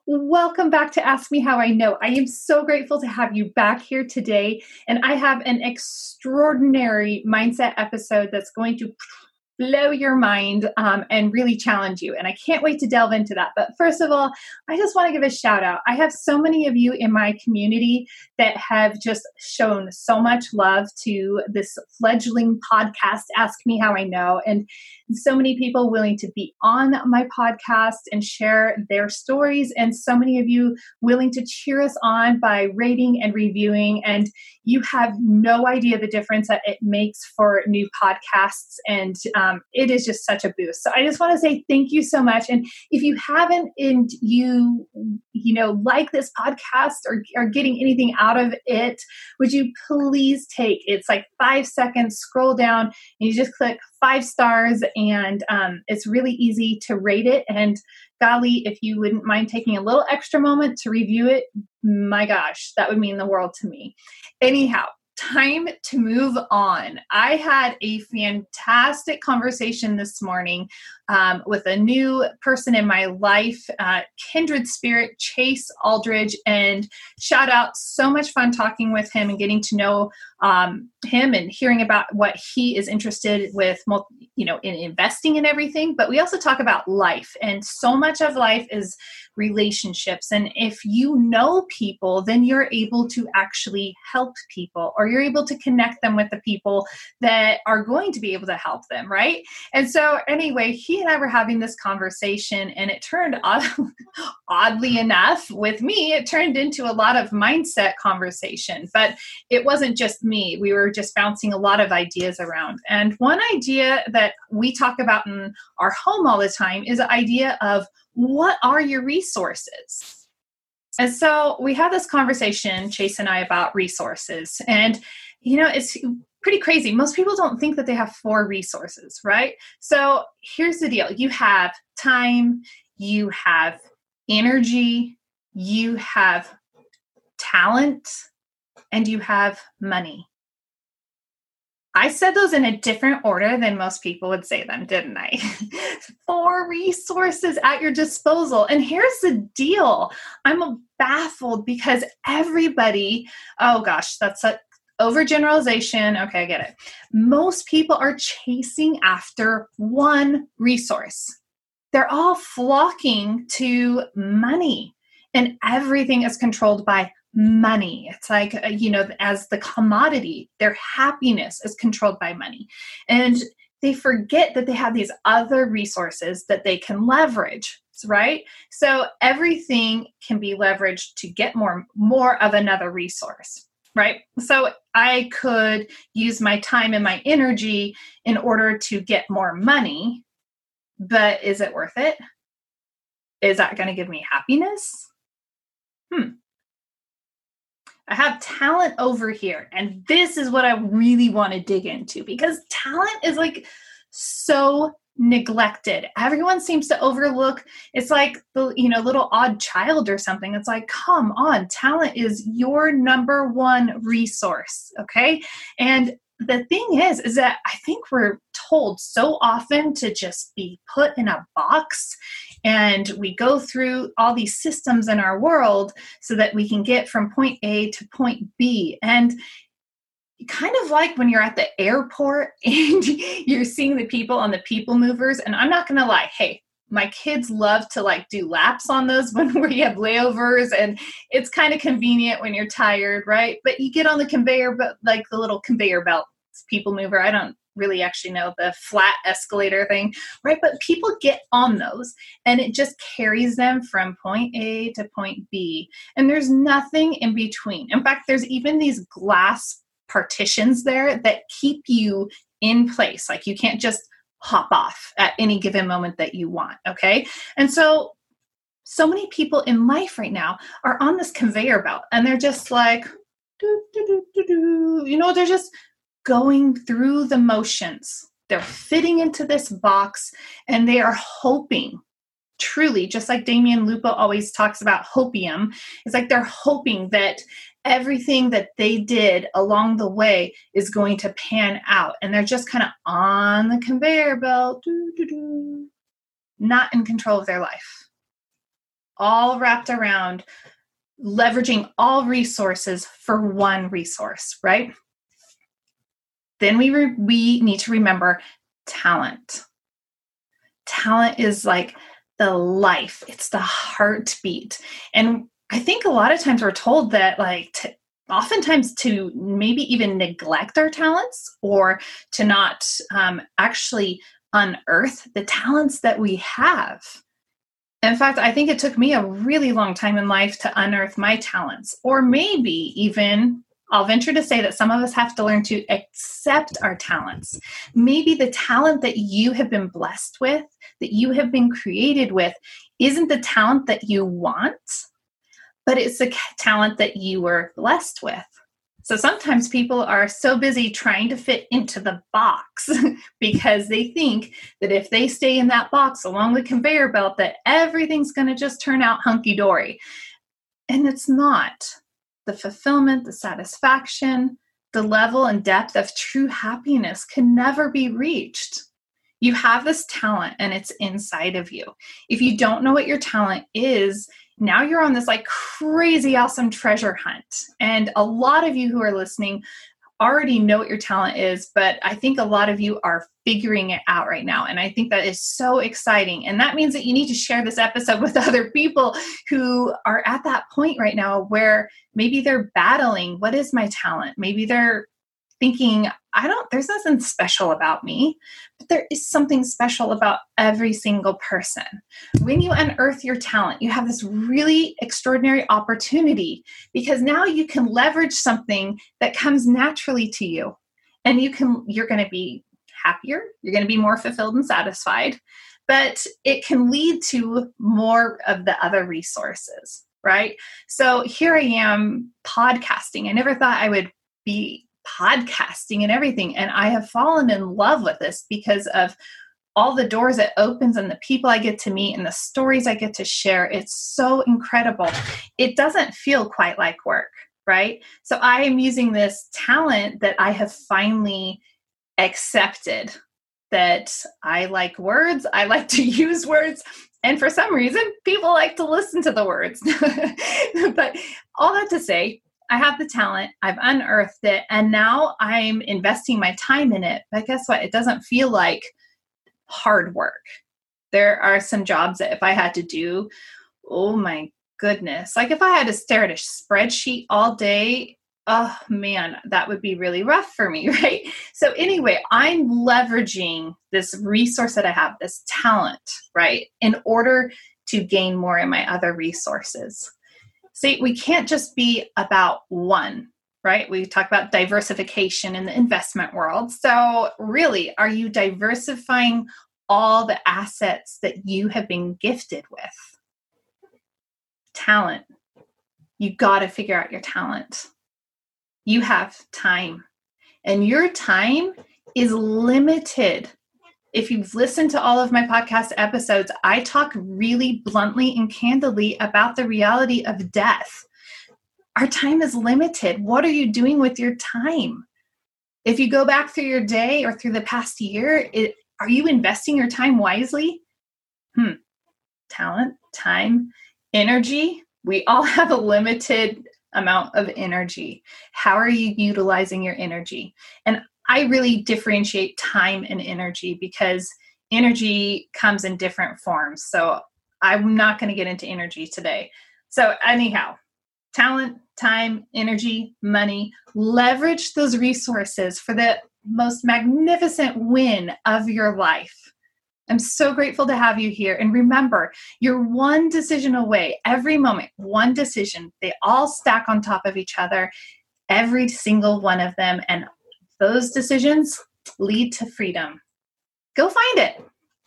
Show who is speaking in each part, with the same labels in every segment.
Speaker 1: Welcome back to Ask Me How I Know. I am so grateful to have you back here today. And I have an extraordinary mindset episode that's going to blow your mind and really challenge you. And I can't wait to delve into that. But first of all, I just want to give a shout out. I have so many of you in my community that have just shown so much love to this fledgling podcast, Ask Me How I Know. And so many people willing to be on my podcast and share their stories. And so many of you willing to cheer us on by rating and reviewing. And you have no idea the difference that it makes for new podcasts. And it is just such a boost. So I just want to say thank you so much. And if you haven't and you like this podcast or are getting anything out of it, would you please it's like 5 seconds, scroll down and you just click 5 stars, and it's really easy to rate it. And golly, if you wouldn't mind taking a little extra moment to review it, my gosh, that would mean the world to me. Anyhow, time to move on. I had a fantastic conversation this morning with a new person in my life, kindred spirit, Chase Aldridge, and shout out, so much fun talking with him and getting to know him and hearing about what he is interested with, in investing in everything. But we also talk about life, and so much of life is relationships. And if you know people, then you're able to actually help people, or you're able to connect them with the people that are going to be able to help them, right? And so anyway, he and I were having this conversation, and it turned oddly enough, with me, it turned into a lot of mindset conversation. But it wasn't just me. We were just bouncing a lot of ideas around. And one idea that we talk about in our home all the time is the idea of, what are your resources? And so we had this conversation, Chase and I, about resources. And, it's pretty crazy. Most people don't think that they have 4 resources, right? So here's the deal. You have time, you have energy, you have talent, and you have money. I said those in a different order than most people would say them, didn't I? 4 resources at your disposal. And here's the deal. I'm baffled because everybody, oh gosh, that's an overgeneralization. Okay, I get it. Most people are chasing after one resource. They're all flocking to money, and everything is controlled by money. It's like, as the commodity, their happiness is controlled by money. And they forget that they have these other resources that they can leverage, right? So everything can be leveraged to get more of another resource, right? So I could use my time and my energy in order to get more money, but is it worth it? Is that going to give me happiness? I have talent over here. And this is what I really want to dig into, because talent is like so neglected. Everyone seems to overlook. It's like the, little odd child or something. It's like, come on, talent is your number one resource. Okay. And the thing is that I think we're told so often to just be put in a box, and we go through all these systems in our world so that we can get from point A to point B. And kind of like when you're at the airport and you're seeing the people on the people movers. And I'm not going to lie, hey, my kids love to do laps on those where you have layovers, and it's kind of convenient when you're tired, right? But you get on the conveyor, but the little conveyor belt people mover. I don't really actually know the flat escalator thing, right? But people get on those, and it just carries them from point A to point B. And there's nothing in between. In fact, there's even these glass partitions there that keep you in place. Like you can't just hop off at any given moment that you want. Okay. And so many people in life right now are on this conveyor belt, and they're just like, they're just going through the motions. They're fitting into this box, and they are hoping, truly, just like Damien Lupo always talks about hopium. It's like they're hoping that everything that they did along the way is going to pan out. And they're just kind of on the conveyor belt, not in control of their life. all wrapped around leveraging all resources for one resource, right? Then we need to remember talent. Talent is like the life. It's the heartbeat. And I think a lot of times we're told that oftentimes to maybe even neglect our talents or to not actually unearth the talents that we have. In fact, I think it took me a really long time in life to unearth my talents, or maybe even I'll venture to say that some of us have to learn to accept our talents. Maybe the talent that you have been blessed with, that you have been created with, isn't the talent that you want, but it's the talent that you were blessed with. So sometimes people are so busy trying to fit into the box because they think that if they stay in that box along the conveyor belt, that everything's going to just turn out hunky-dory. And it's not. The fulfillment, the satisfaction, the level and depth of true happiness can never be reached. You have this talent and it's inside of you. If you don't know what your talent is, now you're on this crazy awesome treasure hunt. And a lot of you who are listening already know what your talent is, but I think a lot of you are figuring it out right now. And I think that is so exciting. And that means that you need to share this episode with other people who are at that point right now where maybe they're battling, what is my talent? Maybe they're thinking, there's nothing special about me, but there is something special about every single person. When you unearth your talent, you have this really extraordinary opportunity because now you can leverage something that comes naturally to you. And you're going to be happier, you're going to be more fulfilled and satisfied, but it can lead to more of the other resources, right? So here I am podcasting. I never thought I would be podcasting and everything. And I have fallen in love with this because of all the doors it opens and the people I get to meet and the stories I get to share. It's so incredible. It doesn't feel quite like work, right? So I am using this talent that I have finally accepted, that I like words. I like to use words. And for some reason, people like to listen to the words. But all that to say, I have the talent, I've unearthed it, and now I'm investing my time in it. But guess what? It doesn't feel like hard work. There are some jobs that if I had to do, oh my goodness, if I had to stare at a spreadsheet all day, oh man, that would be really rough for me, right? So anyway, I'm leveraging this resource that I have, this talent, right, in order to gain more in my other resources. See, we can't just be about one, right? We talk about diversification in the investment world. So really, are you diversifying all the assets that you have been gifted with? Talent. You got to figure out your talent. You have time, and your time is limited. If you've listened to all of my podcast episodes, I talk really bluntly and candidly about the reality of death. Our time is limited. What are you doing with your time? If you go back through your day or through the past year, are you investing your time wisely? Talent, time, energy. We all have a limited amount of energy. How are you utilizing your energy? And I really differentiate time and energy because energy comes in different forms. So I'm not going to get into energy today. So anyhow, talent, time, energy, money, leverage those resources for the most magnificent win of your life. I'm so grateful to have you here. And remember, you're one decision away. Every moment, one decision. They all stack on top of each other, every single one of them. And those decisions lead to freedom. Go find it.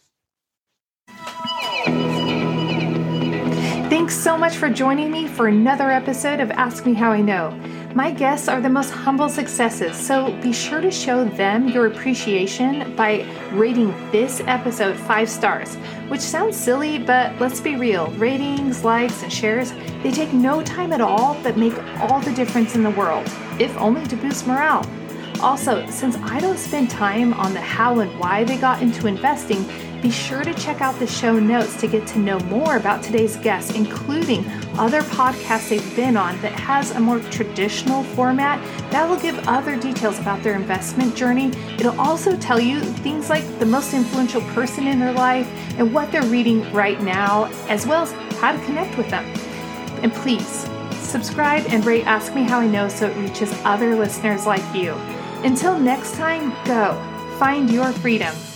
Speaker 1: Thanks so much for joining me for another episode of Ask Me How I Know. My guests are the most humble successes, so be sure to show them your appreciation by rating this episode 5 stars, which sounds silly, but let's be real. Ratings, likes, and shares, they take no time at all, but make all the difference in the world, if only to boost morale. Also, since I don't spend time on the how and why they got into investing, be sure to check out the show notes to get to know more about today's guests, including other podcasts they've been on that has a more traditional format that will give other details about their investment journey. It'll also tell you things like the most influential person in their life and what they're reading right now, as well as how to connect with them. And please, subscribe and rate Ask Me How I Know so it reaches other listeners like you. Until next time, go find your freedom.